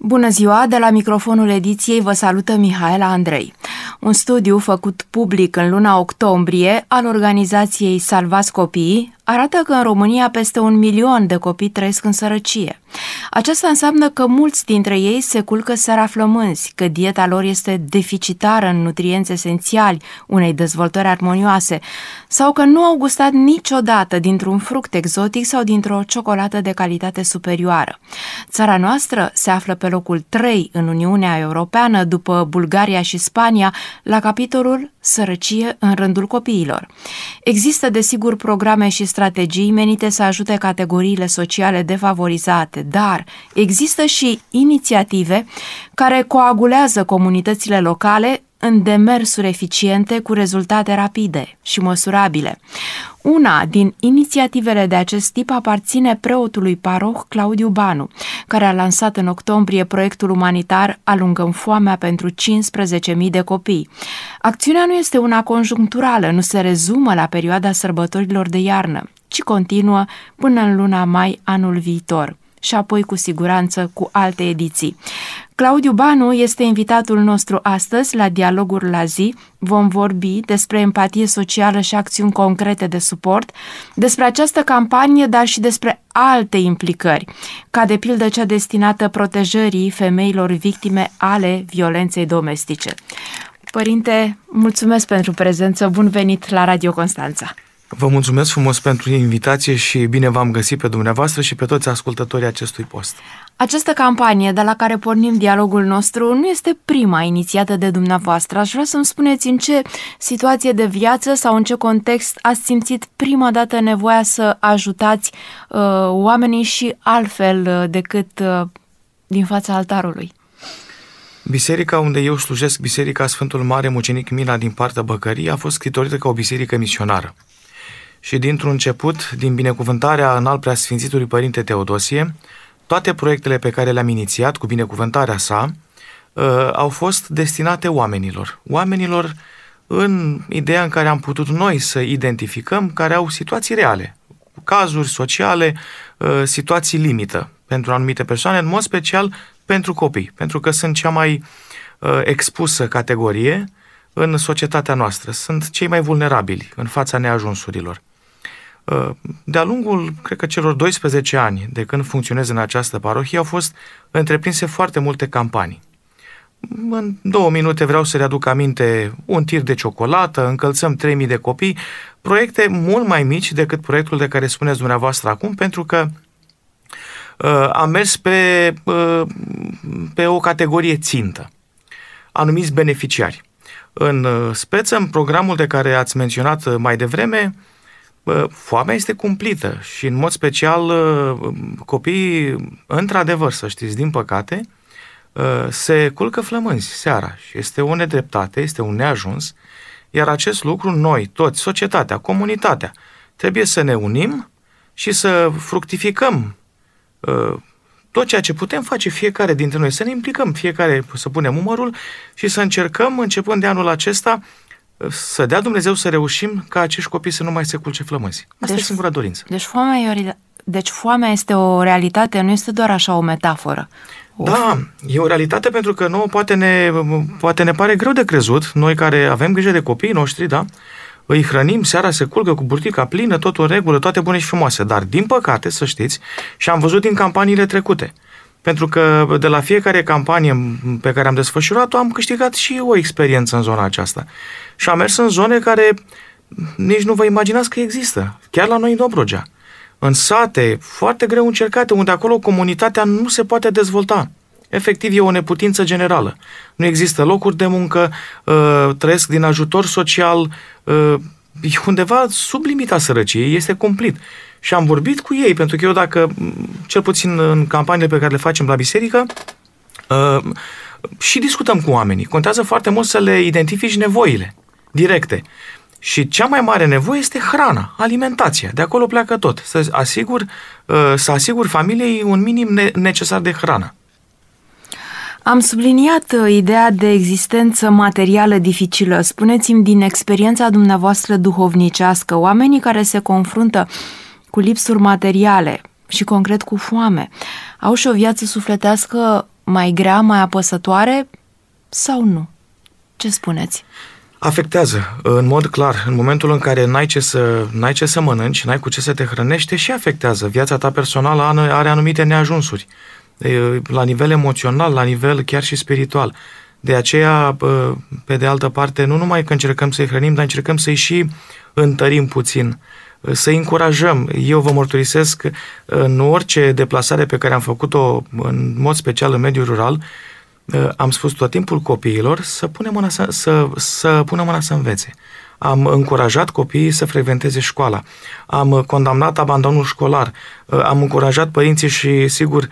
Bună ziua! De la microfonul ediției vă salută Mihaela Andrei. Un studiu făcut public în luna octombrie al organizației Salvați Copiii arată că în România peste 1 milion de copii trăiesc în sărăcie. Aceasta înseamnă că mulți dintre ei se culcă seara flămânzi, că dieta lor este deficitară în nutrienți esențiali unei dezvoltări armonioase sau că nu au gustat niciodată dintr-un fruct exotic sau dintr-o ciocolată de calitate superioară. Țara noastră se află pe locul 3 în Uniunea Europeană, după Bulgaria și Spania, la capitolul sărăcie în rândul copiilor. Există, desigur, programe și strategii menite să ajute categoriile sociale defavorizate, dar există și inițiative care coagulează comunitățile locale în demersuri eficiente cu rezultate rapide și măsurabile. Una din inițiativele de acest tip aparține preotului paroh Claudiu Banu, care a lansat în octombrie proiectul umanitar Alungăm foamea pentru 15.000 de copii. Acțiunea nu este una conjuncturală, nu se rezumă la perioada sărbătorilor de iarnă, ci continuă până în luna mai anul viitor și apoi cu siguranță cu alte ediții. Claudiu Banu este invitatul nostru astăzi la Dialoguri la zi. Vom vorbi despre empatie socială și acțiuni concrete de suport, despre această campanie, dar și despre alte implicări, ca de pildă cea destinată protejării femeilor victime ale violenței domestice. Părinte, mulțumesc pentru prezență, bun venit la Radio Constanța! Vă mulțumesc frumos pentru invitație și bine v-am găsit pe dumneavoastră și pe toți ascultătorii acestui post. Această campanie de la care pornim dialogul nostru nu este prima inițiată de dumneavoastră. Aș vrea să-mi spuneți în ce situație de viață sau în ce context ați simțit prima dată nevoia să ajutați oamenii și altfel decât din fața altarului. Biserica unde eu slujesc, Biserica Sfântul Mare Mucenic Mila din partea Băcării, a fost scritorită ca o biserică misionară. Și dintr-un început, din binecuvântarea înalt preasfințitului Părinte Teodosie, toate proiectele pe care le-am inițiat cu binecuvântarea sa au fost destinate oamenilor. Oamenilor în ideea în care am putut noi să identificăm care au situații reale, cazuri sociale, situații limită pentru anumite persoane, în mod special pentru copii, pentru că sunt cea mai expusă categorie în societatea noastră. Sunt cei mai vulnerabili în fața neajunsurilor. De-a lungul, cred că celor 12 ani de când funcționez în această parohie, au fost întreprinse foarte multe campanii. În 2 minute vreau să readuc aminte un tir de ciocolată, încălțăm 3.000 de copii, proiecte mult mai mici decât proiectul de care spuneți dumneavoastră acum, pentru că am mers pe o categorie țintă, anumiți beneficiari. În speță, în programul de care ați menționat mai devreme, foamea este cumplită și în mod special copiii, într-adevăr, să știți, din păcate, se culcă flămânzi seara și este o nedreptate, este un neajuns, iar acest lucru noi, toți, societatea, comunitatea, trebuie să ne unim și să fructificăm tot ceea ce putem face fiecare dintre noi, să ne implicăm fiecare, să punem umărul și să încercăm, începând de anul acesta, să dea Dumnezeu să reușim ca acești copii să nu mai se culce flămânzi. Asta e singura dorință. Deci foamea este o realitate, nu este doar așa o metaforă. Da, e o realitate pentru că nouă poate ne pare greu de crezut, noi care avem grijă de copiii noștri, da? Îi hrănim, seara se culcă cu burtica plină, totul în regulă, toate bune și frumoase. Dar, din păcate, să știți, și am văzut din campaniile trecute, pentru că de la fiecare campanie pe care am desfășurat-o, am câștigat și o experiență în zona aceasta. Și am mers în zone care nici nu vă imaginați că există. Chiar la noi în Dobrogea. În sate, foarte greu încercate, unde acolo comunitatea nu se poate dezvolta. Efectiv, e o neputință generală. Nu există locuri de muncă, trăiesc din ajutor social, e undeva sub limita sărăciei, este cumplit. Și am vorbit cu ei, pentru că eu dacă, cel puțin în campaniile pe care le facem la biserică, și discutăm cu oamenii. Contează foarte mult să le identifici nevoile directe. Și cea mai mare nevoie este hrana, alimentația. De acolo pleacă tot. Să asigur familiei un minim necesar de hrană. Am subliniat ideea de existență materială dificilă. Spuneți-mi din experiența dumneavoastră duhovnicească, oamenii care se confruntă cu lipsuri materiale și concret cu foame, au și o viață sufletească mai grea, mai apăsătoare sau nu? Ce spuneți? Afectează, în mod clar. În momentul în care n-ai ce să mănânci, n-ai cu ce să te hrănești, și afectează. Viața ta personală are anumite neajunsuri. La nivel emoțional, la nivel chiar și spiritual. De aceea, pe de altă parte, nu numai că încercăm să-i hrănim, dar încercăm să-i și întărim puțin, să-i încurajăm. Eu vă mărturisesc, în orice deplasare pe care am făcut-o, în mod special în mediul rural, am spus tot timpul copiilor să pună mâna să învețe. Am încurajat copiii să frecventeze școala. Am condamnat abandonul școlar. Am încurajat părinții și, sigur,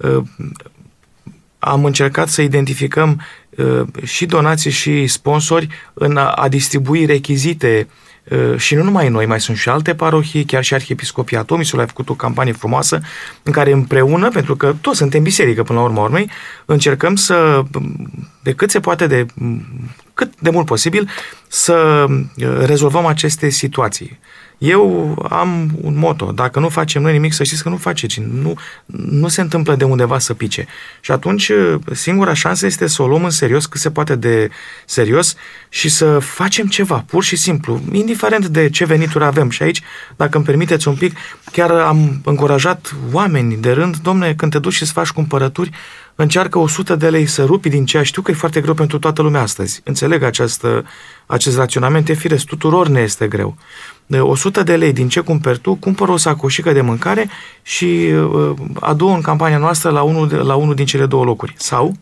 am încercat să identificăm și donații și sponsori în a distribui rechizite. Și nu numai noi, mai sunt și alte parohii, chiar și Arhiepiscopia Atomisului a făcut o campanie frumoasă în care împreună, pentru că toți suntem biserică până la urma urmei, încercăm să, de cât se poate, cât de mult posibil, să rezolvăm aceste situații. Eu am un motto: dacă nu facem noi nimic, să știți că nu faceți. Nu se întâmplă de undeva să pice. Și atunci singura șansă este să o luăm în serios, cât se poate de serios, și să facem ceva, pur și simplu, indiferent de ce venituri avem. Și aici, dacă îmi permiteți un pic, chiar am încurajat oameni de rând: dom'le, când te duci și îți faci cumpărături, încearcă 100 de lei să rupi din ceea. Știu că e foarte greu pentru toată lumea astăzi. Înțeleg acest raționament, e firesc, tuturor ne este greu. 100 de lei din ce cumperi tu, cumpără o sacoșică de mâncare și adu-o în campania noastră la unul din cele două locuri. Sau,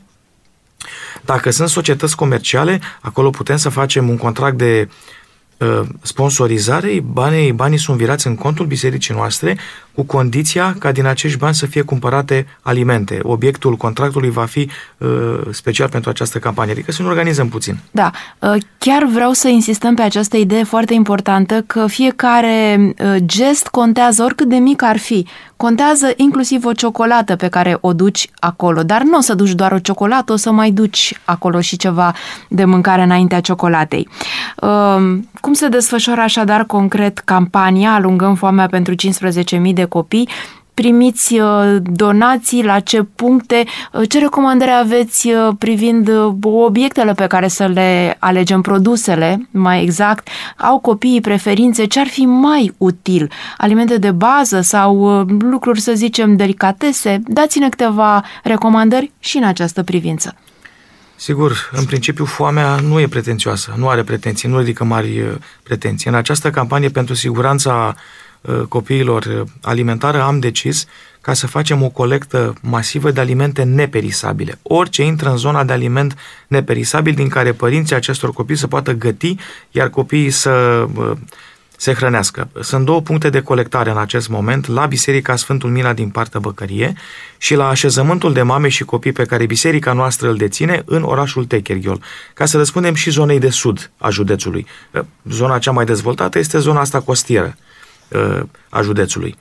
dacă sunt societăți comerciale, acolo putem să facem un contract de sponsorizare, banii sunt virați în contul bisericii noastre, cu condiția ca din acești bani să fie cumpărate alimente. Obiectul contractului va fi special pentru această campanie, adică să ne organizăm puțin. Da, chiar vreau să insistăm pe această idee foarte importantă, că fiecare gest contează, oricât de mic ar fi. Contează inclusiv o ciocolată pe care o duci acolo, dar nu o să duci doar o ciocolată, o să mai duci acolo și ceva de mâncare înaintea ciocolatei. Cum se desfășoară așadar concret campania Alungăm foamea pentru 15.000 de copii? Primiți donații, la ce puncte, ce recomandări aveți privind obiectele pe care să le alegem, produsele, mai exact, au copiii preferințe, ce ar fi mai util, alimente de bază sau lucruri, să zicem, delicatese? Dați-ne câteva recomandări și în această privință. Sigur, în principiu foamea nu e pretențioasă, nu are pretenții, nu ridică mari pretenții. În această campanie pentru siguranța copiilor alimentară am decis ca să facem o colectă masivă de alimente neperisabile. Orice intră în zona de aliment neperisabil din care părinții acestor copii să poată găti, iar copiii să se hrănească. Sunt două puncte de colectare în acest moment, la Biserica Sfântul Mila din partea Băcărie și la așezământul de mame și copii pe care biserica noastră îl deține în orașul Techerghiol, ca să răspundem și zonei de sud a județului. Zona cea mai dezvoltată este zona asta costieră a județului.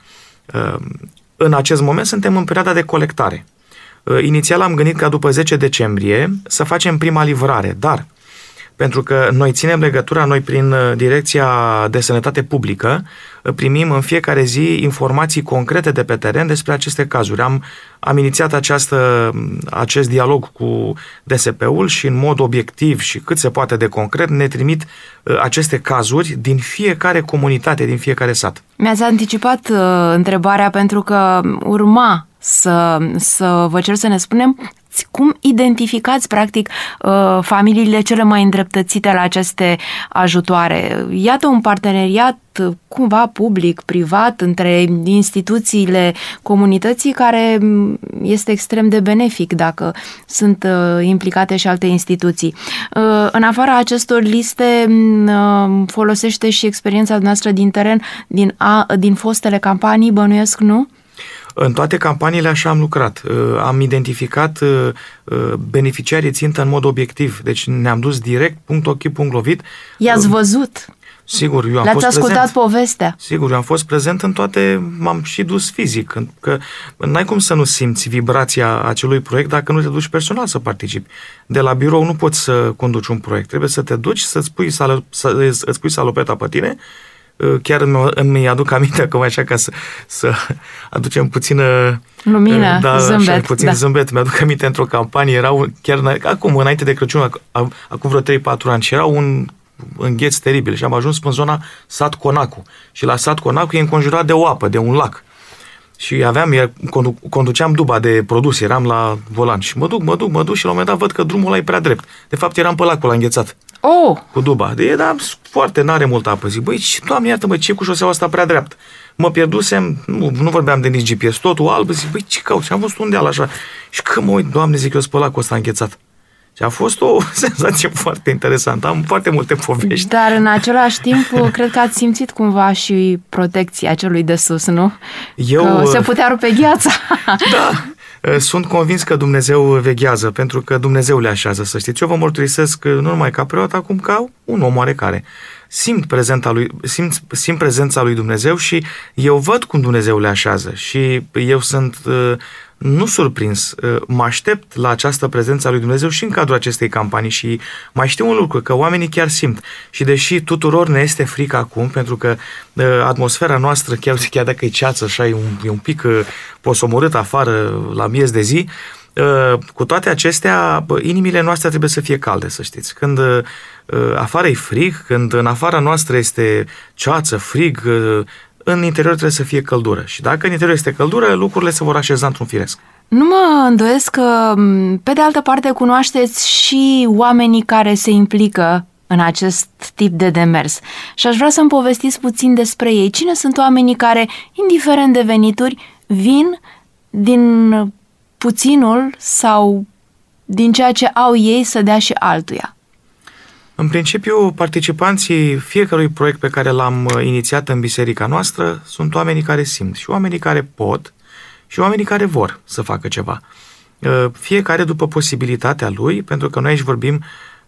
În acest moment suntem în perioada de colectare. Inițial am gândit ca după 10 decembrie să facem prima livrare, dar pentru că noi ținem legătura, noi prin Direcția de Sănătate Publică primim în fiecare zi informații concrete de pe teren despre aceste cazuri. Am inițiat acest dialog cu DSP-ul și în mod obiectiv și cât se poate de concret ne trimit aceste cazuri din fiecare comunitate, din fiecare sat. Mi-ați anticipat întrebarea pentru că urma să vă cer să ne spunem cum identificați, practic, familiile cele mai îndreptățite la aceste ajutoare. Iată un parteneriat cumva public, privat, între instituțiile comunității, care este extrem de benefic dacă sunt implicate și alte instituții. În afara acestor liste, folosește și experiența noastră din teren, din fostele campanii, bănuiesc, nu? În toate campaniile așa am lucrat. Am identificat beneficiarii țintă în mod obiectiv. Deci ne-am dus direct, punct ochi, punct lovit. I-ați văzut? Sigur, eu am Le-ați fost ascultat prezent. povestea? Sigur, eu am fost prezent în toate, m-am și dus fizic. Că n-ai cum să nu simți vibrația acelui proiect dacă nu te duci personal să participi. De la birou nu poți să conduci un proiect. Trebuie să te duci, îți pui salopeta pe tine, chiar îmi aduc aminte acum așa ca să aducem puțină lumină, zâmbet. Puțin zâmbet. Mi-aduc aminte într-o campanie, erau chiar acum, înainte de Crăciun, acum vreo 3-4 ani, și era un îngheț teribil și am ajuns în zona Sat Conacu. Și la Sat Conacu e înconjurat de o apă, de un lac. Și conduceam duba de produs, eram la volan și mă duc și la un moment dat văd că drumul ăla e prea drept. De fapt eram pe lacul ăla înghețat. Cu duba. Dar foarte, n-are multă apă. Zic, băi, Doamne, iartă-mă, ce cu șoseaua asta prea dreaptă? Mă pierdusem, nu vorbeam de nici GPS, totul alb. Zic, băi, ce caut? Și am văzut un deal așa. Și când mă uit, Doamne, zic, eu sunt pe lacul ăsta înghețat. Și a fost o senzație foarte interesantă. Am foarte multe povești. Dar în același timp, cred că ați simțit cumva și protecția celui de sus, nu? Că se putea rupe gheața. Da. Sunt convins că Dumnezeu veghează, pentru că Dumnezeu le așează, să știți. Eu vă mărturisesc nu numai ca preot, acum ca un om oarecare. Simt prezența lui Dumnezeu și eu văd cum Dumnezeu le așează și eu sunt nu surprins, mă aștept la această prezență a lui Dumnezeu și în cadrul acestei campanii și mai știu un lucru, că oamenii chiar simt. Și deși tuturor ne este frică acum, pentru că atmosfera noastră, chiar dacă e ceață, așa, e un pic posomorât afară la miez de zi, cu toate acestea, inimile noastre trebuie să fie calde, să știți. Când afară e frig, când în afara noastră este ceață, frig, în interior trebuie să fie căldură. Și dacă în interior este căldură, lucrurile se vor așeza într-un firesc. Nu mă îndoiesc că, pe de altă parte, cunoașteți și oamenii care se implică în acest tip de demers. Și aș vrea să-mi povestiți puțin despre ei. Cine sunt oamenii care, indiferent de venituri, vin din puținul sau din ceea ce au ei să dea și altuia? În principiu, participanții fiecărui proiect pe care l-am inițiat în biserica noastră sunt oamenii care simt și oamenii care pot și oamenii care vor să facă ceva. Fiecare după posibilitatea lui, pentru că noi aici vorbim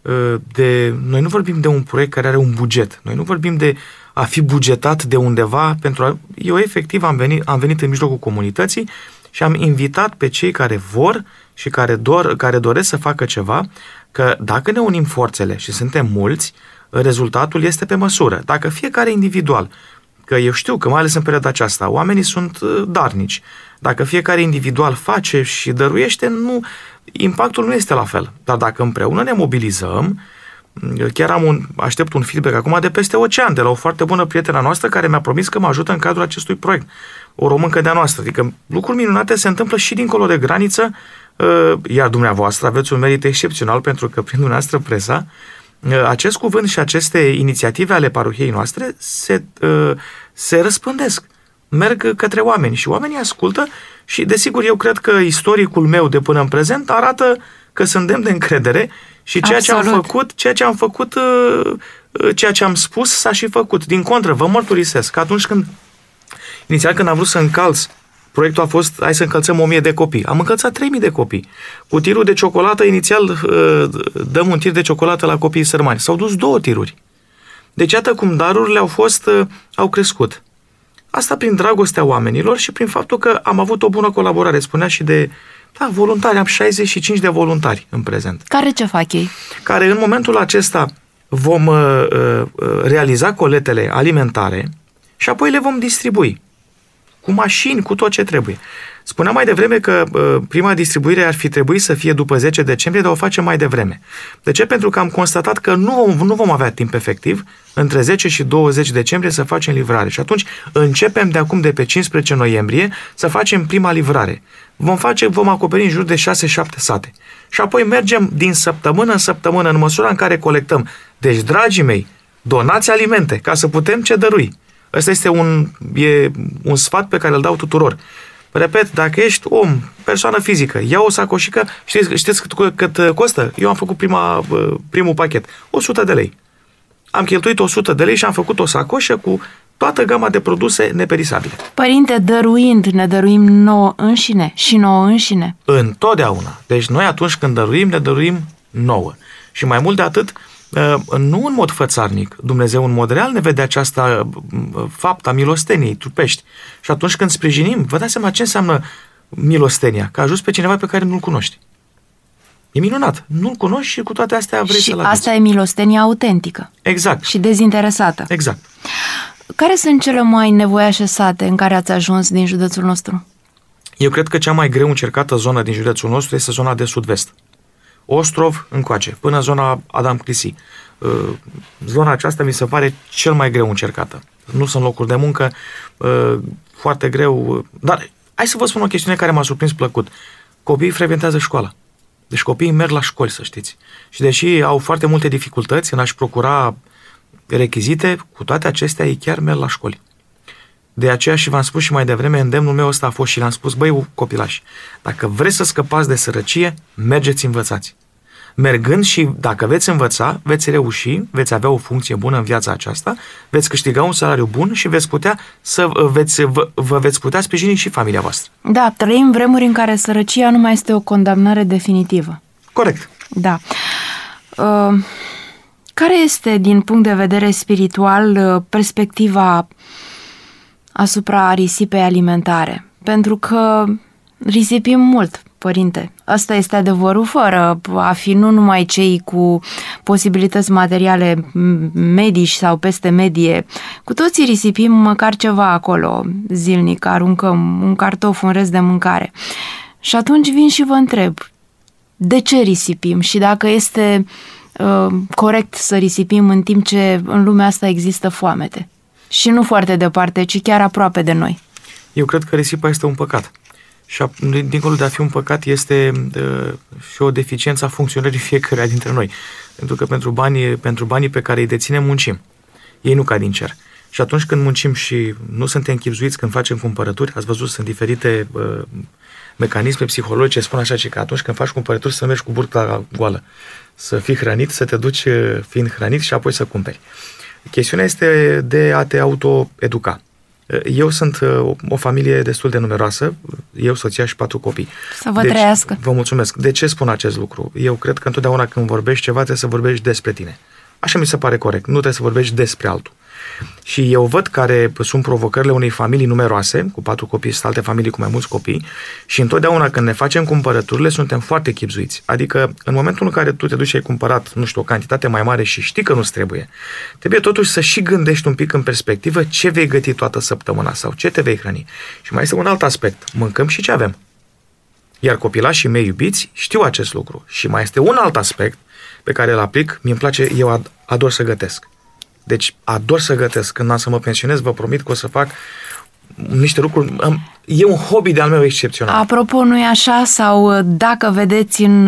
noi nu vorbim de un proiect care are un buget. Noi nu vorbim de a fi bugetat de undeva eu efectiv am venit în mijlocul comunității și am invitat pe cei care vor și care doresc să facă ceva, că dacă ne unim forțele și suntem mulți, rezultatul este pe măsură. Dacă fiecare individual, că eu știu că mai ales în perioada aceasta, oamenii sunt darnici, dacă fiecare individual face și dăruiește, impactul nu este la fel. Dar dacă împreună ne mobilizăm, chiar aștept un feedback acum de peste ocean, de la o foarte bună prietena noastră care mi-a promis că mă ajută în cadrul acestui proiect. O româncă de-a noastră. Adică lucruri minunate se întâmplă și dincolo de graniță, iar dumneavoastră aveți un merit excepțional pentru că prin dumneavoastră presa, acest cuvânt și aceste inițiative ale parohiei noastre se răspândesc, merg către oameni și oamenii ascultă și desigur eu cred că istoricul meu de până în prezent arată că sunt demn de încredere și ceea ce am spus s-a și făcut. Din contră, vă mărturisesc că atunci inițial când am vrut să încalț, proiectul a fost, hai să încălțăm 1000 de copii. Am încălțat 3000 de copii. Cu tirul de ciocolată, inițial dăm un tir de ciocolată la copiii sărmani. S-au dus 2 tiruri. Deci iată cum darurile au crescut. Asta prin dragostea oamenilor și prin faptul că am avut o bună colaborare. Spunea și de voluntari. Am 65 de voluntari în prezent. Care ce fac ei? Care în momentul acesta vom realiza coletele alimentare și apoi le vom distribui. Cu mașini, cu tot ce trebuie. Spuneam mai devreme că prima distribuire ar fi trebuit să fie după 10 decembrie, dar o facem mai devreme. De ce? Pentru că am constatat că nu vom avea timp efectiv între 10 și 20 decembrie să facem livrare. Și atunci începem de acum, de pe 15 noiembrie, să facem prima livrare. Vom acoperi în jur de 6-7 sate. Și apoi mergem din săptămână în săptămână în măsura în care colectăm. Deci, dragii mei, donați alimente ca să putem ce dărui. Ăsta este un sfat pe care îl dau tuturor. Repet, dacă ești om, persoană fizică, ia o sacoșică, știți cât costă? Eu am făcut primul pachet, 100 de lei. Am cheltuit 100 de lei și am făcut o sacoșă cu toată gama de produse neperisabile. Părinte, dăruind, ne dăruim nouă înșine și nouă înșine? Întotdeauna. Deci noi atunci când dăruim, ne dăruim nouă. Și mai mult de atât, nu în mod fățarnic. Dumnezeu în mod real ne vede această faptă a milosteniei trupești. Și atunci când sprijinim, vă dați seama ce înseamnă milostenia, că ajuns pe cineva pe care nu-l cunoști. E minunat. Nu-l cunoști și cu toate astea vrei să-l ajuți. Și asta e milostenia autentică. Exact. Și dezinteresată. Exact. care sunt cele mai nevoiașe sate în care ați ajuns din județul nostru? Eu cred că cea mai greu încercată zonă din județul nostru este zona de sud-vest. Ostrov încoace, până zona Adam Clisi. Zona aceasta mi se pare cel mai greu încercată. Nu sunt locuri de muncă, foarte greu. Dar hai să vă spun o chestiune care m-a surprins plăcut. Copiii frecventează școala. Deci copiii merg la școli, să știți. Și deși au foarte multe dificultăți în a-și procura rechizite, cu toate acestea ei chiar merg la școli. De aceea și v-am spus și mai devreme, îndemnul meu ăsta a fost și le-am spus, băi, copilași, dacă vreți să scăpați de sărăcie, mergeți învățați. Mergând și dacă veți învăța, veți reuși, veți avea o funcție bună în viața aceasta, veți câștiga un salariu bun și veți putea vă veți putea sprijini și familia voastră. Da, trăim vremuri în care sărăcia nu mai este o condamnare definitivă. Corect. Da. Care este, din punct de vedere spiritual, perspectiva asupra risipei alimentare? Pentru că risipim mult, părinte. Asta este adevărul, fără a fi nu numai cei cu posibilități materiale medii sau peste medie. Cu toții risipim măcar ceva acolo zilnic, aruncăm un cartof, un rest de mâncare. Și atunci vin și vă întreb, de ce risipim și dacă este corect să risipim în timp ce în lumea asta există foamete? Și nu foarte departe, ci chiar aproape de noi. Eu cred că risipa este un păcat. Și dincolo de a fi un păcat este și o deficiență a funcționării fiecăruia dintre noi. Pentru că pentru banii pe care îi deținem muncim. Ei nu cad din cer. Și atunci când muncim și nu suntem chibzuiți când facem cumpărături, ați văzut, sunt diferite mecanisme psihologice, spun așa, că atunci când faci cumpărături să mergi cu burta goală. Să fii hrănit, să te duci fiind hrănit și apoi să cumperi. Chestiunea este de a te autoeduca. Eu sunt o familie destul de numeroasă, eu, soția și 4 copii. Să vă trăiască. Vă mulțumesc. De ce spun acest lucru? Eu cred că întotdeauna când vorbești ceva, trebuie să vorbești despre tine. Așa mi se pare corect. Nu trebuie să vorbești despre altul. Și eu văd care sunt provocările unei familii numeroase, cu 4 copii, sunt alte familii cu mai mulți copii, și întotdeauna când ne facem cumpărăturile, suntem foarte chibzuiți. Adică, în momentul în care tu te duci și ai cumpărat, nu știu, o cantitate mai mare și știi că nu-ți trebuie totuși să și gândești un pic în perspectivă ce vei găti toată săptămâna sau ce te vei hrăni. Și mai este un alt aspect. Mâncăm și ce avem. Iar copilașii mei iubiți știu acest lucru. Și mai este un alt aspect pe care îl aplic. Mi-mi place, eu ador să gătesc. Deci ador să gătesc. Când am să mă pensionez, vă promit că o să fac niște lucruri. E un hobby de-al meu excepțional. Apropo, nu e așa? Sau dacă vedeți în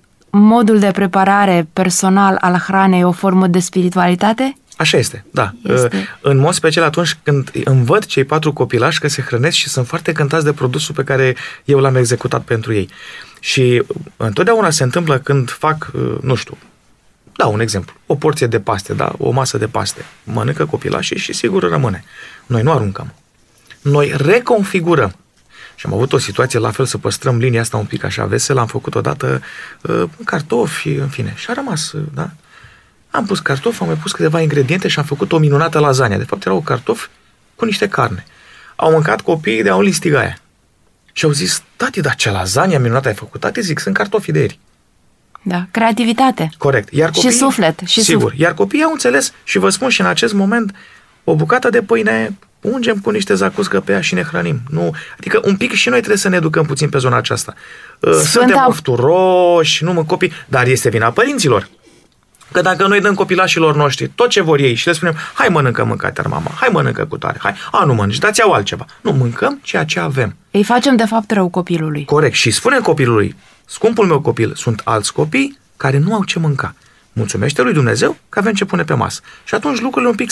modul de preparare personal al hranei o formă de spiritualitate? Așa este, da. Este. În mod special atunci când îmi văd cei 4 copilași că se hrănesc și sunt foarte încântați de produsul pe care eu l-am executat pentru ei. Și întotdeauna se întâmplă când fac, nu știu, da, un exemplu, o porție de paste, da, o masă de paste. Mănâncă copilașii și sigur rămâne. Noi nu aruncăm. Noi reconfigurăm. Și am avut o situație la fel, să păstrăm linia asta un pic așa veselă, am făcut odată cartofi, în fine, și a rămas, da? Am pus cartofi, am mai pus câteva ingrediente și am făcut o minunată lasagna. De fapt, erau cartofi cu niște carne. Au mâncat copiii de au listig aia. Și au zis, tati, dar ce lasagna minunată ai făcut? Tati, zic, sunt cartofii de ieri. Da, creativitate. Corect. Iar copiii, și suflet. Sigur. Iar copiii au înțeles și vă spun și în acest moment, o bucată de pâine ungem cu niște zacuscă pe ea și ne hrănim. Nu, adică un pic și noi trebuie să ne educăm puțin pe zona aceasta. Suntem ofturoși, nu mă copii, dar este vina părinților. Că dacă noi dăm copilașilor noștri tot ce vor ei și le spunem, hai mănâncă mâncare, mama, hai mănâncă cu tare, hai, nu mănânci, dați iau altceva. Nu, mâncăm ceea ce avem. Îi facem de fapt rău copilului. Corect. Și spune copilului, scumpul meu copil, sunt alți copii care nu au ce mânca. Mulțumește lui Dumnezeu că avem ce pune pe masă. Și atunci lucrurile un pic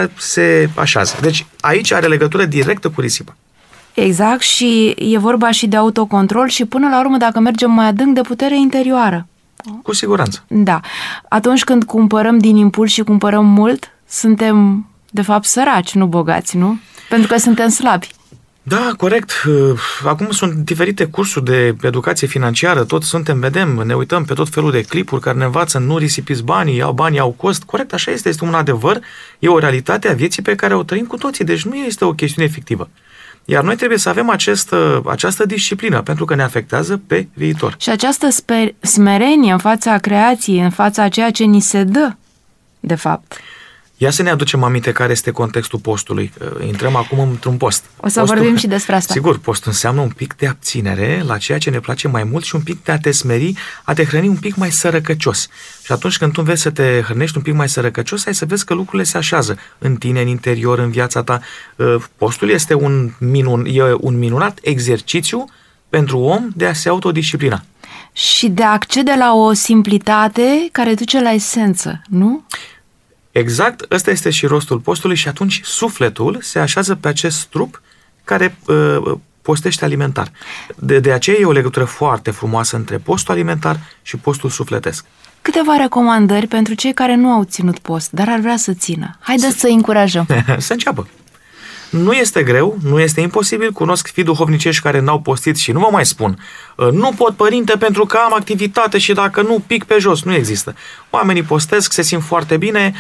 se așează. Deci aici are legătură directă cu risipa. Exact, și e vorba și de autocontrol și până la urmă, dacă mergem mai adânc, de putere interioară. Cu siguranță. Da. Atunci când cumpărăm din impuls și cumpărăm mult, suntem de fapt săraci, nu bogați, nu? Pentru că suntem slabi. Da, corect. Acum sunt diferite cursuri de educație financiară, vedem, ne uităm pe tot felul de clipuri care ne învață, nu risipiți banii au cost. Corect, așa este un adevăr, e o realitate a vieții pe care o trăim cu toții, deci nu este o chestiune fictivă. Iar noi trebuie să avem această disciplină, pentru că ne afectează pe viitor. Și această smerenie în fața creației, în fața a ceea ce ni se dă, de fapt. Ia să ne aducem aminte care este contextul postului. Intrăm acum într-un post. O să vorbim și despre asta. Sigur, postul înseamnă un pic de abținere la ceea ce ne place mai mult și un pic de a te smeri, a te hrăni un pic mai sărăcăcios. Și atunci când tu înveți să te hrănești un pic mai sărăcăcios, ai să vezi că lucrurile se așează în tine, în interior, în viața ta. Postul este un minunat exercițiu pentru om de a se autodisciplina. Și de a accede la o simplitate care duce la esență, nu? Exact, ăsta este și rostul postului și atunci sufletul se așează pe acest trup care postește alimentar. De aceea e o legătură foarte frumoasă între postul alimentar și postul sufletesc. Câteva recomandări pentru cei care nu au ținut post, dar ar vrea să țină. Haideți să-i încurajăm. Să înceapă. Nu este greu, nu este imposibil, cunosc fii duhovnicești care n-au postit și nu vă mai spun. Nu pot, părinte, pentru că am activitate și dacă nu, pic pe jos. Nu există. Oamenii postesc, se simt foarte bine,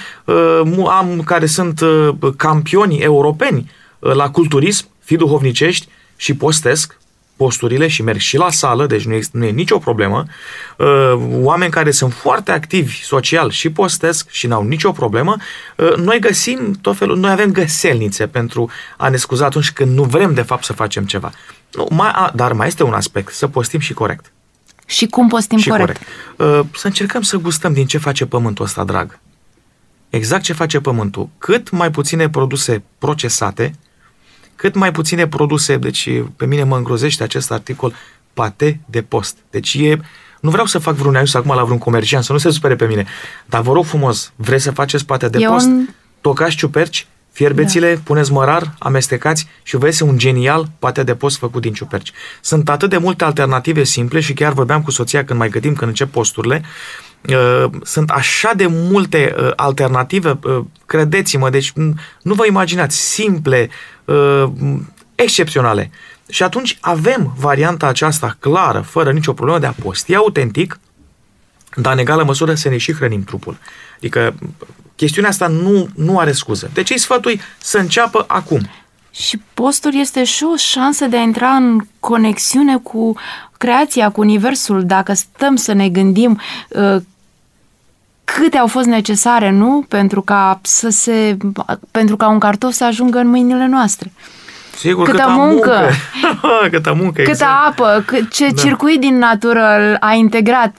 am care sunt campioni europeni la culturism, fii duhovnicești și postesc posturile și merg și la sală, deci nu e nicio problemă. Oameni care sunt foarte activi social și postesc și n-au nicio problemă. Noi găsim tot felul, noi avem găselnițe pentru a ne scuza atunci când nu vrem de fapt să facem ceva. Dar mai este un aspect, să postim și corect. Și cum postim corect? Să încercăm să gustăm din ce face pământul ăsta drag. Exact ce face pământul. Cât mai puține produse procesate, cât mai puține produse, deci pe mine mă îngrozește acest articol, pate de post. Deci nu vreau să fac vreun aius acum la vreun comerciant, să nu se supere pe mine, dar vă rog frumos, vreți să faceți pate de post? Tocați ciuperci, fierbeți-le, puneți mărar, amestecați și vă iese un genial pate de post făcut din ciuperci. Sunt atât de multe alternative simple și chiar vorbeam cu soția când mai gătim, când încep posturile, sunt așa de multe alternative, credeți-mă, deci nu vă imaginați, simple, excepționale. Și atunci avem varianta aceasta clară, fără nicio problemă, de a posti autentic, dar în egală măsură să ne și hrănim trupul. Adică chestiunea asta nu are scuză. Deci îi sfătui să înceapă acum. Și postul este și o șansă de a intra în conexiune cu creația, cu universul. Dacă stăm să ne gândim câte au fost necesare, nu? Pentru ca un cartof să ajungă în mâinile noastre. Sigur, câtă muncă. Câtă muncă, câtă exact. apă, ce circuit din natură a integrat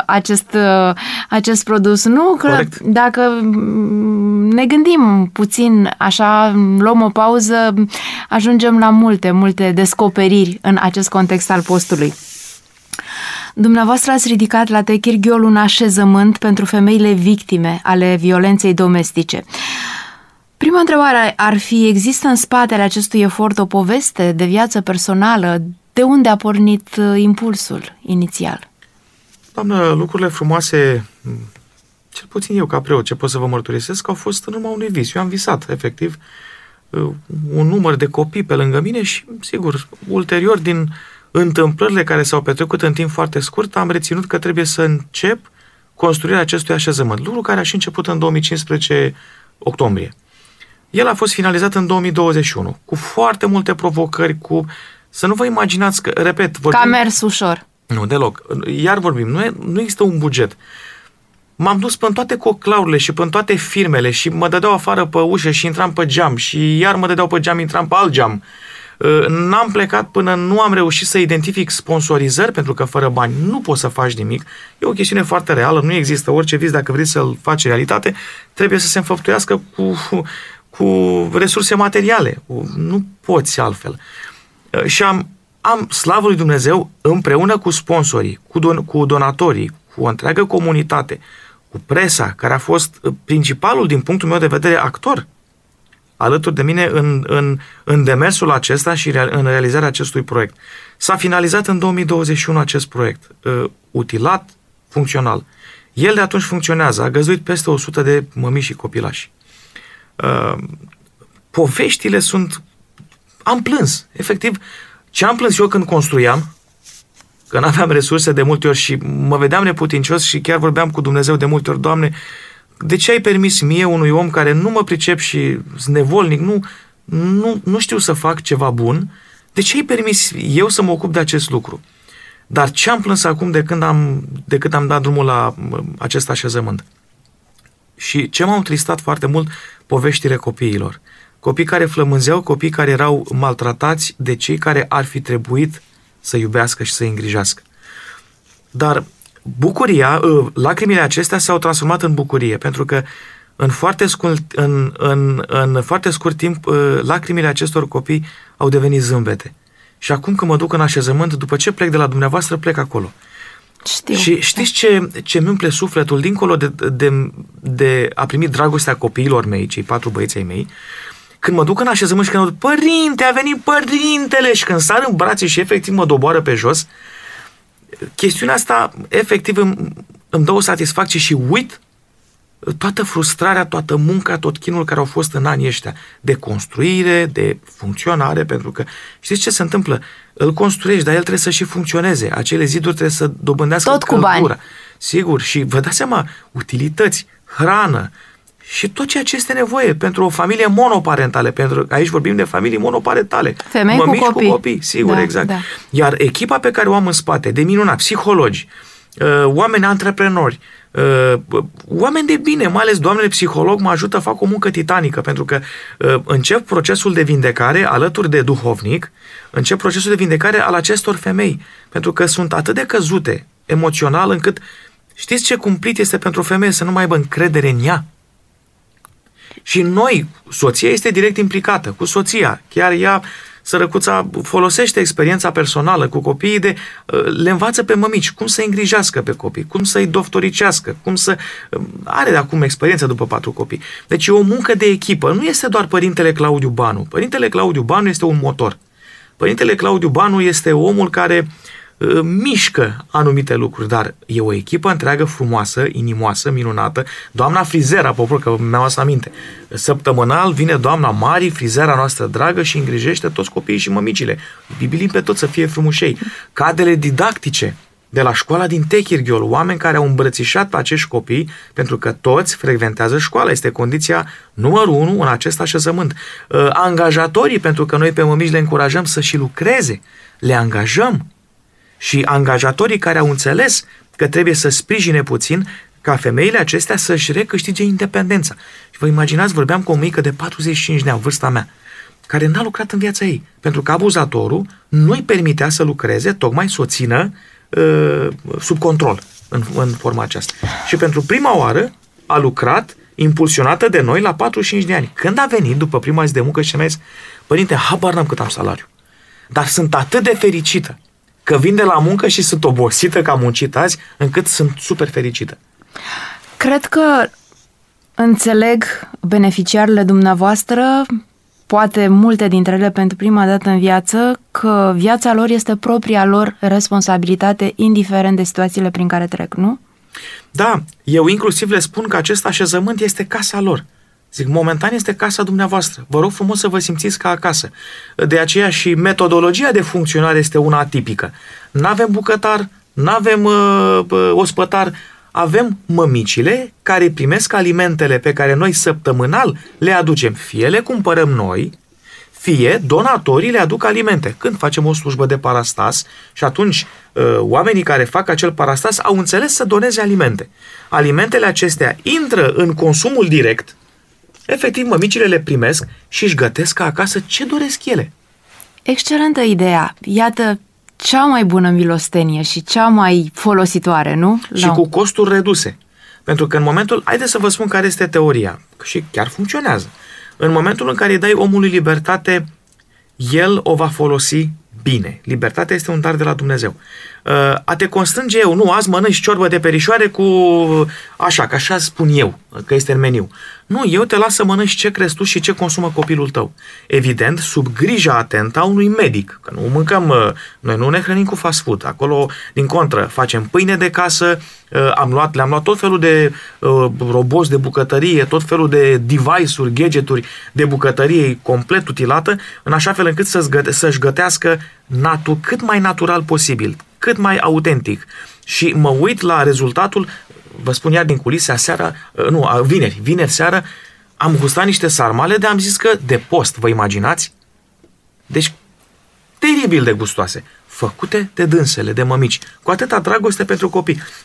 acest produs. Nu? Că dacă ne gândim puțin, așa, luăm o pauză, ajungem la multe descoperiri în acest context al postului. Dumneavoastră ați ridicat la Techirghiol un așezământ pentru femeile victime ale violenței domestice. Prima întrebare ar fi, există în spatele acestui efort o poveste de viață personală? De unde a pornit impulsul inițial? Doamnă, lucrurile frumoase, cel puțin eu ca preot, ce pot să vă mărturisesc, au fost în urma unui vis. Eu am visat, efectiv, un număr de copii pe lângă mine și, sigur, ulterior, din întâmplările care s-au petrecut în timp foarte scurt, am reținut că trebuie să încep construirea acestui așezământ, lucru care a și început în 2015 octombrie. El a fost finalizat în 2021, cu foarte multe provocări, să nu vă imaginați că, repet... Că a mers ușor. Nu, deloc. Iar vorbim, nu există un buget. M-am dus până toate coclaurile și până toate firmele și mă dădeau afară pe ușă și intram pe geam și iar mă dădeau pe geam, intram pe alt geam. N-am plecat până nu am reușit să identific sponsorizări, pentru că fără bani nu poți să faci nimic. E o chestiune foarte reală, nu există orice vis, dacă vrei să-l faci realitate, trebuie să se înfăptuiască cu resurse materiale. Nu poți altfel. Și am slavă lui Dumnezeu, împreună cu sponsorii, cu donatorii, cu o întreagă comunitate, cu presa, care a fost principalul, din punctul meu de vedere, actor alături de mine în demersul acesta și în realizarea acestui proiect. S-a finalizat în 2021 acest proiect, utilat, funcțional. El de atunci funcționează, a găzduit peste 100 de mămiși și copilași. Poveștile sunt... Am plâns, efectiv. Ce am plâns eu când construiam, că n-aveam resurse de multe ori și mă vedeam neputincios și chiar vorbeam cu Dumnezeu de multe ori, Doamne, de ce ai permis mie, unui om care nu mă pricep și sunt nevolnic, nu știu să fac ceva bun, de ce ai permis eu să mă ocup de acest lucru? Dar ce am plâns acum de când am dat drumul la acest așezământ? Și ce m-au tristat foarte mult, poveștile copiilor. Copii care flămânzeau, copii care erau maltratați de cei care ar fi trebuit să iubească și să îngrijească. Dar bucuria, lacrimile acestea s-au transformat în bucurie, pentru că în foarte scurt timp lacrimile acestor copii au devenit zâmbete. Și acum când mă duc în așezământ, după ce plec de la dumneavoastră, plec acolo. Știu. Și știți ce mi umple sufletul, dincolo de a primi dragostea copiilor mei, cei 4 băieți ai mei, când mă duc în așezământ și când aud, părinte, a venit părintele, și când sar în brațe și efectiv mă doboară pe jos, chestiunea asta efectiv îmi dă o satisfacție și uit toată frustrarea, toată munca, tot chinul care au fost în anii ăștia de construire, de funcționare, pentru că știți ce se întâmplă? Îl construiești, dar el trebuie să și funcționeze. Acele ziduri trebuie să dobândească tot cu căldură. bani. Sigur, și vă dați seama, utilități, hrană și tot ceea ce este nevoie pentru o familie monoparentală, pentru că aici vorbim de familii monoparentale. Femei mămici cu copii. Sigur, Da, exact. da. Iar echipa pe care o am în spate, de minunat, psihologi, oameni antreprenori, oameni de bine, mai ales doamnele psiholog mă ajută, fac o muncă titanică, pentru că încep procesul de vindecare alături de duhovnic, încep procesul de vindecare al acestor femei, pentru că sunt atât de căzute emoțional încât știți ce cumplit este pentru o femeie să nu mai aibă încredere în ea? Și noi, soția este direct implicată cu soția, chiar ea, sărăcuța, folosește experiența personală cu copiii le învață pe mămici cum să îngrijească pe copii, cum să-i doftoricească, are de acum experiență după 4 copii. Deci e o muncă de echipă, nu este doar părintele Claudiu Banu. Părintele Claudiu Banu este un motor. Părintele Claudiu Banu este omul care mișcă anumite lucruri, dar e o echipă întreagă, frumoasă, inimoasă, minunată. Doamna frizeră, apropo, că mi-am adus aminte, săptămânal vine doamna Mari, frizera noastră dragă, și îngrijește toți copiii și mămicile. Bibilim pe toți să fie frumușei. Cadrele didactice de la școala din Techirghiol, oameni care au îmbrățișat pe acești copii, pentru că toți frecventează școala, este condiția numărul 1 în acest așezământ. Angajatorii, pentru că noi pe mămici le încurajăm să și lucreze, le angajăm. Și angajatorii care au înțeles că trebuie să sprijine puțin ca femeile acestea să-și recâștige independența. Și vă imaginați, vorbeam cu o mică de 45 de ani, vârsta mea, care n-a lucrat în viața ei, pentru că abuzatorul nu-i permitea să lucreze, tocmai să o țină sub control în forma aceasta. Și pentru prima oară a lucrat, impulsionată de noi, la 45 de ani. Când a venit, după prima zi de muncă, și mi-a zis, părinte, habar n-am cât am salariu, dar sunt atât de fericită că vin de la muncă și sunt obosită că am muncit azi, încât sunt super fericită. Cred că înțeleg beneficiarele dumneavoastră, poate multe dintre ele pentru prima dată în viață, că viața lor este propria lor responsabilitate, indiferent de situațiile prin care trec, nu? Da, eu inclusiv le spun că acest așezământ este casa lor. Zic, momentan este casa dumneavoastră. Vă rog frumos să vă simțiți ca acasă. De aceea și metodologia de funcționare este una atipică. N-avem bucătar, n-avem ospătar, avem mămicile care primesc alimentele pe care noi săptămânal le aducem. Fie le cumpărăm noi, fie donatorii le aduc alimente. Când facem o slujbă de parastas și atunci oamenii care fac acel parastas au înțeles să doneze alimente. Alimentele acestea intră în consumul direct. Efectiv, mămicile le primesc și își gătesc acasă ce doresc ele. Excelentă ideea! Iată cea mai bună milostenie și cea mai folositoare, nu? Și cu costuri reduse. Pentru că în momentul, haideți să vă spun care este teoria, și chiar funcționează. În momentul în care îi dai omului libertate, el o va folosi bine. Libertatea este un dar de la Dumnezeu. A te constrânge eu, nu, azi mănânci ciorbă de perișoare cu așa, că așa spun eu, că este în meniu. Nu, eu te las să mănânci ce crezi tu și ce consumă copilul tău. Evident, sub grija atentă a unui medic, că nu mâncăm, noi nu ne hrănim cu fast food. Acolo, din contră, facem pâine de casă, le-am luat tot felul de roboți de bucătărie, tot felul de device-uri, gadgeturi de bucătărie complet utilată, în așa fel încât să-și gătească cât mai natural posibil, cât mai autentic. Și mă uit la rezultatul, vă spun iar din culise, vineri seară, am gustat niște sarmale de am zis că de post, vă imaginați? Deci, teribil de gustoase, făcute de dânsele, de mămici, cu atâta dragoste pentru copii.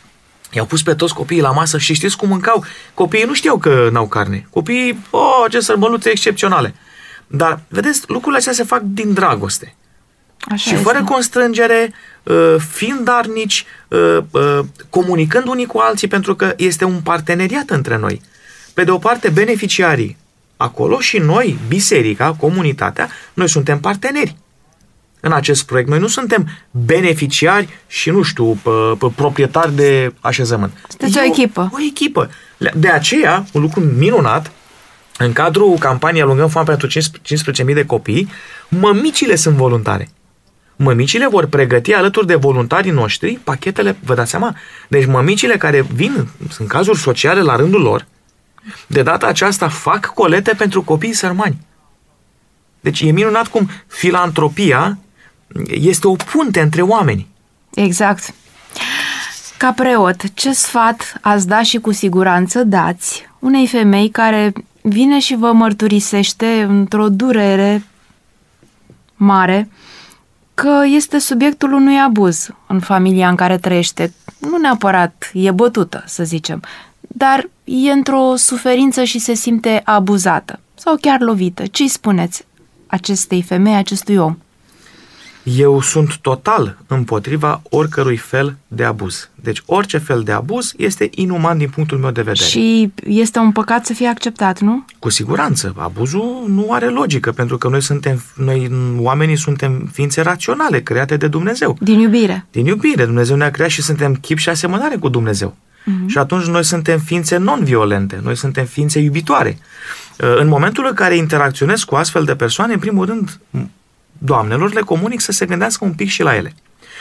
I-au pus pe toți copiii la masă și știți cum mâncau? Copiii nu știau că n-au carne. Copiii, ce sărbăluțe excepționale. Dar, vedeți, lucrurile astea se fac din dragoste. Așa și este. fără constrângere, fiind darnici, comunicând unii cu alții, pentru că este un parteneriat între noi. Pe de o parte, beneficiarii acolo și noi, biserica, comunitatea, noi suntem parteneri în acest proiect. Noi nu suntem beneficiari și, nu știu, proprietari de așezământ. Sunteți o echipă. O echipă. De aceea, un lucru minunat, în cadrul campaniei Alungăm Foamea pentru 15.000 de copii, mămicile sunt voluntare. Mămicile vor pregăti alături de voluntarii noștri pachetele, vă dați seama? Deci mămicile care vin, sunt cazuri sociale la rândul lor, de data aceasta fac colete pentru copiii sărmani. Deci e minunat cum filantropia este o punte între oameni. Exact. Ca preot, ce sfat ați da și cu siguranță dați unei femei care vine și vă mărturisește într-o durere mare că este subiectul unui abuz în familia în care trăiește? Nu neapărat e bătută, să zicem, dar e într-o suferință și se simte abuzată sau chiar lovită. Ce-i spuneți acestei femei, acestui om? Eu sunt total împotriva oricărui fel de abuz. Deci orice fel de abuz este inuman din punctul meu de vedere. Și este un păcat să fie acceptat, nu? Cu siguranță. Abuzul nu are logică, pentru că noi oamenii suntem ființe raționale, create de Dumnezeu. Din iubire. Din iubire. Dumnezeu ne-a creat și suntem chip și asemănare cu Dumnezeu. Și atunci noi suntem ființe non-violente, noi suntem ființe iubitoare. În momentul în care interacționez cu astfel de persoane, în primul rând, doamnelor le comunic să se gândească un pic și la ele.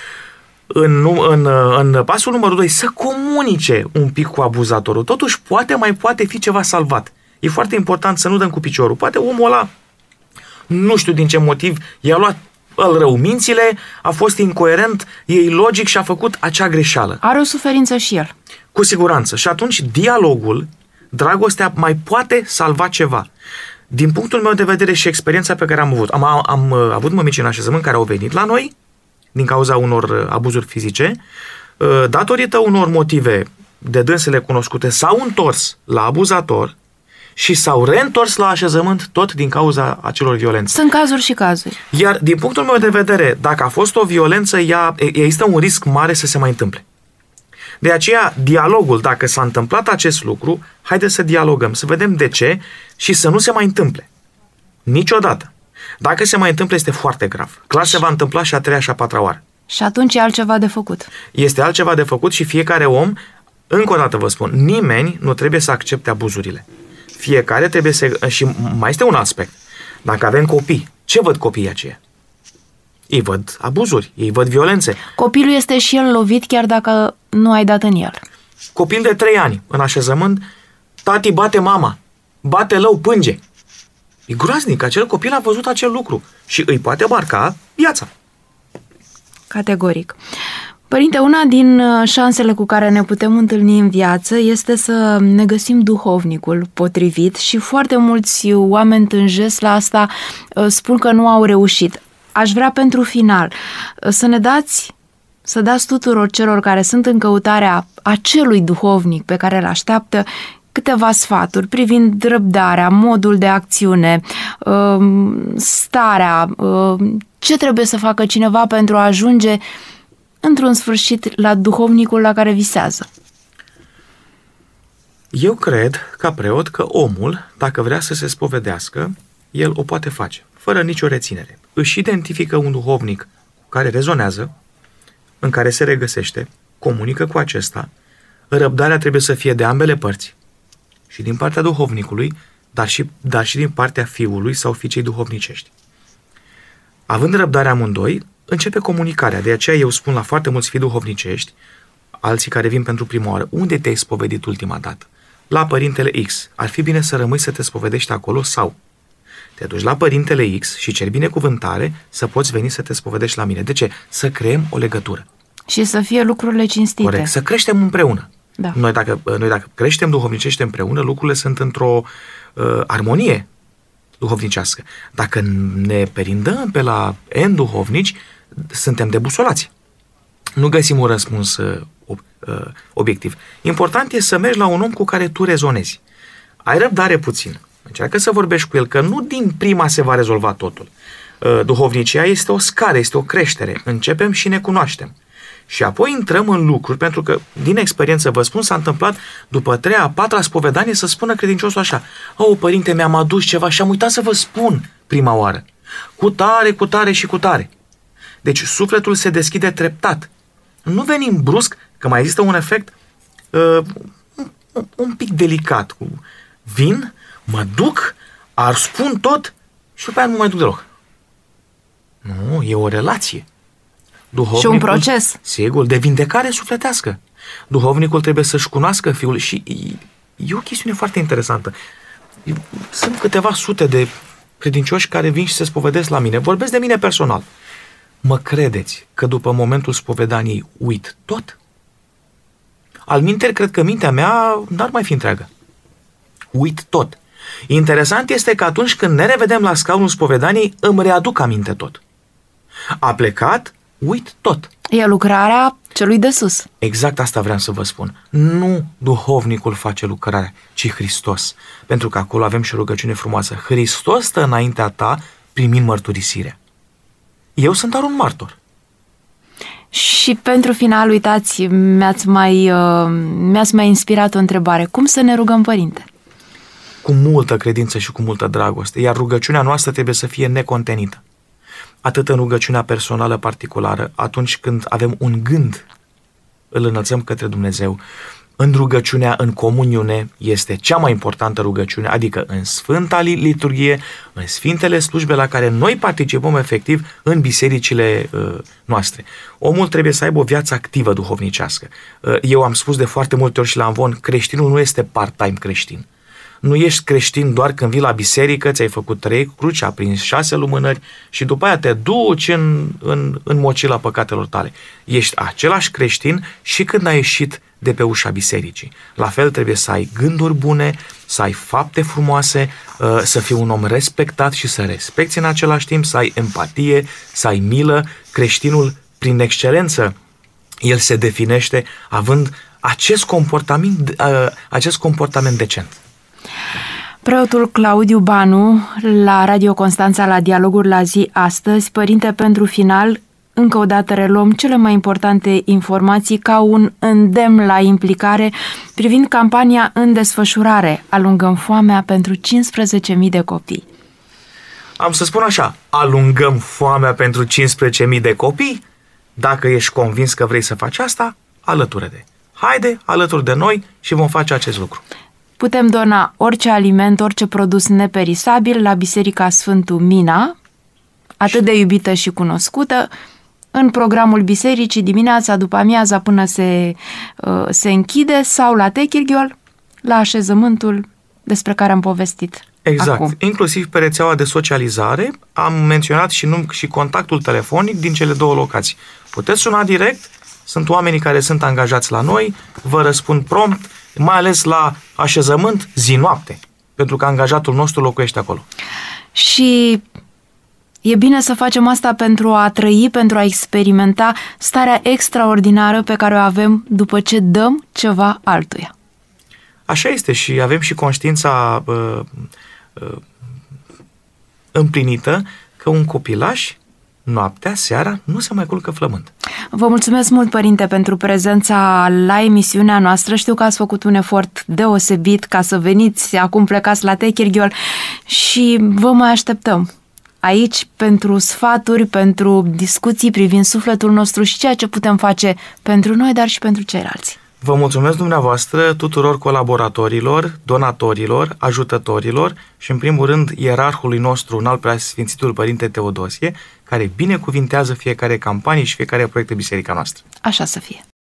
În pasul numărul 2, să comunice un pic cu abuzatorul. Totuși, mai poate fi ceva salvat. E foarte important să nu dăm cu piciorul. Poate omul ăla, nu știu din ce motiv, i-a luat răumințile, a fost incoerent, e ilogic și a făcut acea greșeală. Are o suferință și el. Cu siguranță. Și atunci dialogul, dragostea mai poate salva ceva. Din punctul meu de vedere și experiența pe care am avut, am avut mămici în așezământ care au venit la noi din cauza unor abuzuri fizice, datorită unor motive de dânsele cunoscute, s-au întors la abuzator și s-au reîntors la așezământ tot din cauza acelor violențe. Sunt cazuri și cazuri. Iar din punctul meu de vedere, dacă a fost o violență, există un risc mare să se mai întâmple. De aceea, dialogul, dacă s-a întâmplat acest lucru, haideți să dialogăm, să vedem de ce și să nu se mai întâmple. Niciodată. Dacă se mai întâmplă, este foarte grav. Clar se va întâmpla și a treia și a patra oară. Și atunci e altceva de făcut. Este altceva de făcut și fiecare om, încă o dată vă spun, nimeni nu trebuie să accepte abuzurile. Fiecare trebuie să... Și mai este un aspect. Dacă avem copii, ce văd copiii aceia? Ei văd abuzuri, ei văd violențe. Copilul este și el lovit chiar dacă nu ai dat în el. Copil de 3 ani, în așezământ, tati bate mama, bate lău, plânge. E groaznic, acel copil a văzut acel lucru și îi poate marca viața. Categoric. Părinte, una din șansele cu care ne putem întâlni în viață este să ne găsim duhovnicul potrivit și foarte mulți oameni tânjesc la asta, spun că nu au reușit. Aș vrea pentru final să dați tuturor celor care sunt în căutarea acelui duhovnic pe care îl așteaptă câteva sfaturi privind răbdarea, modul de acțiune, starea, ce trebuie să facă cineva pentru a ajunge într-un sfârșit la duhovnicul la care visează. Eu cred, ca preot, că omul, dacă vrea să se spovedească, el o poate face, fără nicio reținere. Își identifică un duhovnic cu care rezonează, în care se regăsește, comunică cu acesta, răbdarea trebuie să fie de ambele părți, și din partea duhovnicului, dar și din partea fiului sau fiicei duhovnicești. Având răbdarea amândoi, începe comunicarea. De aceea eu spun la foarte mulți fii duhovnicești, alții care vin pentru prima oară, unde te-ai spovedit ultima dată? La Părintele X. Ar fi bine să rămâi să te spovedești acolo sau te duci la Părintele X și ceri binecuvântare să poți veni să te spovedești la mine. De ce? Să creăm o legătură. Și să fie lucrurile cinstite. Corect. Să creștem împreună. Da. Noi dacă creștem duhovnicește împreună, lucrurile sunt într-o armonie duhovnicească. Dacă ne perindăm pe la N duhovnici, suntem debusolați. Nu găsim un răspuns obiectiv. Important e să mergi la un om cu care tu rezonezi. Ai răbdare puțin. Încearcă să vorbești cu el, că nu din prima se va rezolva totul. Duhovnicia este o scară, este o creștere. Începem și ne cunoaștem. Și apoi intrăm în lucruri, pentru că, din experiență vă spun, s-a întâmplat după 3-a, 4-a spovedanie să spună credinciosul așa: părinte, mi-am adus ceva și am uitat să vă spun prima oară. Cu tare și cu tare. Deci sufletul se deschide treptat. Nu venim brusc, că mai există un efect un pic delicat. Vin, mă duc, spun tot și după aia nu mai duc deloc. Nu, e o relație. Și un proces. Sigur, de vindecare sufletească. Duhovnicul trebuie să-și cunoască fiul și e o chestiune foarte interesantă. Sunt câteva sute de credincioși care vin și se spovedesc la mine. Vorbesc de mine personal. Mă credeți că după momentul spovedaniei uit tot? Alminteri, cred că mintea mea n-ar mai fi întreagă. Uit tot. Interesant este că atunci când ne revedem la scaunul spovedaniei, îmi readuc aminte tot. A plecat, uit tot. E lucrarea celui de sus. Exact asta vreau să vă spun. Nu duhovnicul face lucrarea, ci Hristos. Pentru că acolo avem și o rugăciune frumoasă. Hristos stă înaintea ta primind mărturisirea. Eu sunt doar un martor. Și pentru final, uitați, mi-ați mai inspirat o întrebare. Cum să ne rugăm, părinte? Cu multă credință și cu multă dragoste. Iar rugăciunea noastră trebuie să fie necontenită. Atât în rugăciunea personală particulară, atunci când avem un gând, îl înălțăm către Dumnezeu. În rugăciunea în comuniune este cea mai importantă rugăciune, adică în Sfânta Liturghie, în Sfintele slujbe la care noi participăm efectiv în bisericile noastre. Omul trebuie să aibă o viață activă duhovnicească. Eu am spus de foarte multe ori și la Amvon, creștinul nu este part-time creștin. Nu ești creștin doar când vii la biserică, ți-ai făcut 3 cruci, ai prins 6 lumânări și după aia te duci în mocila păcatelor tale. Ești același creștin și când ai ieșit de pe ușa bisericii. La fel trebuie să ai gânduri bune, să ai fapte frumoase, să fii un om respectat și să respecti în același timp, să ai empatie, să ai milă. Creștinul, prin excelență, el se definește având acest comportament decent. Preotul Claudiu Banu, la Radio Constanța, la Dialoguri la zi astăzi. Părinte, pentru final, încă o dată reluăm cele mai importante informații ca un îndemn la implicare privind campania în desfășurare. Alungăm foamea pentru 15.000 de copii. Am să spun așa, alungăm foamea pentru 15.000 de copii? Dacă ești convins că vrei să faci asta, alătură-te. Haide, alături de noi și vom face acest lucru. Putem dona orice aliment, orice produs neperisabil la Biserica Sfântul Mina, atât de iubită și cunoscută, în programul bisericii dimineața, după amiaza până se închide, sau la Techirghiol, la așezământul despre care am povestit. Exact, acum. Inclusiv pe rețeaua de socializare am menționat și contactul telefonic din cele 2 locații. Puteți suna direct, sunt oamenii care sunt angajați la noi, vă răspund prompt, mai ales la așezământ zi-noapte, pentru că angajatul nostru locuiește acolo. Și e bine să facem asta pentru a trăi, pentru a experimenta starea extraordinară pe care o avem după ce dăm ceva altuia. Așa este și avem și conștiința împlinită că un copilaș noaptea, seara, nu se mai culcă flămând. Vă mulțumesc mult, părinte, pentru prezența la emisiunea noastră. Știu că ați făcut un efort deosebit ca să veniți, acum plecați la Techirghiol și vă mai așteptăm aici pentru sfaturi, pentru discuții privind sufletul nostru și ceea ce putem face pentru noi, dar și pentru ceilalți. Vă mulțumesc dumneavoastră, tuturor colaboratorilor, donatorilor, ajutătorilor și, în primul rând, ierarhului nostru, Înalt Preasfințitul Părinte Teodosie, care binecuvintează fiecare campanie și fiecare proiect de biserica noastră. Așa să fie.